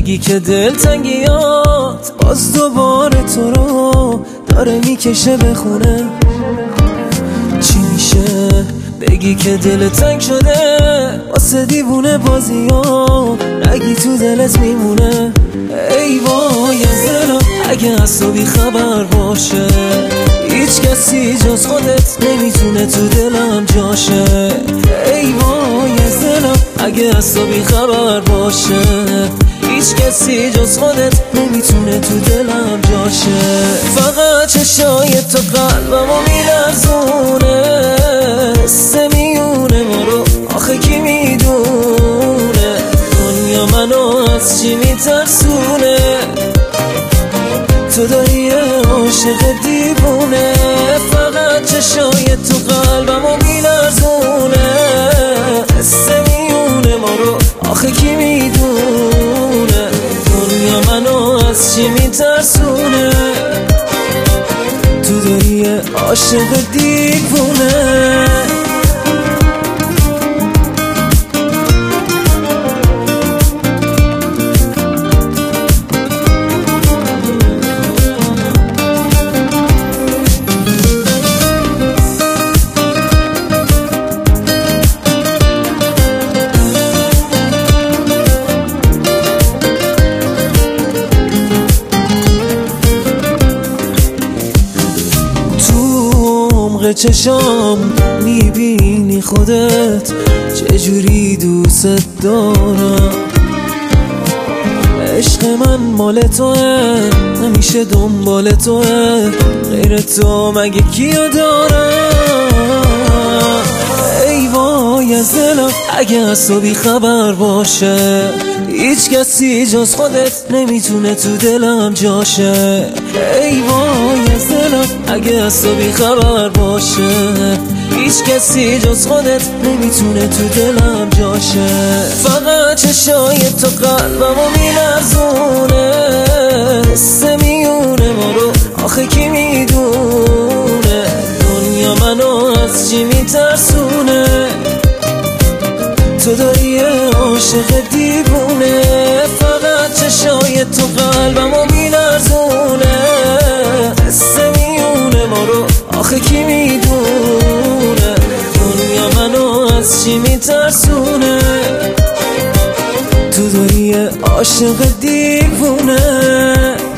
بگی که دلتنگیات باز دوباره تو رو داره میکشه به خونه. چی میشه بگی که دلت تنگ شده واسه دیوونه بازیات، نگی تو دلت میمونه. ای وای از دلم اگه از تو بی خبر باشه، هیچ کسی جز خودت نمیتونه تو دلم جاشه. ای وای از دلم اگه از تو بی خبر باشه، هیچ کسی جز خودت نمیتونه تو دلم جاشه. فقط چشای تو قلبمو میلرزونه، حس میونه ما رو آخه کی میدونه، دنیا منو از چی میترسونه. تو داری عاشق دیوونه، فقط چشای تو قلبمو میلرزونه، حس میونه ما رو آخه کی میدونه، دنیا منو از چی میترسونه. تو داری عاشق دیوونه. چشام میبینی خودت چجوری دوست دارم، عشق من مال توه همیشه دنبال توه، غیر تو مگه کیو دارم. ای وای از دلم اگه از تو بی خبر باشه، هیچ کسی جز خودت نمیتونه تو دلم جاشه. ای وای از دلم اگه از تو بی خبر باشه، هیچ کسی جز خودت نمیتونه تو دلم جاشه. فقط چشای تو قلبمو میلرزونه، حس میونه ما رو آخه کی میدونه، دنیا منو از چی میترسونه. تو داری عاشق دیوونه، فقط چشای تو قلبمو میلرزونه، حس میونه ما رو آخه کی میدونه، دنیا منو از چی میترسونه. تو داری عاشق دیوونه.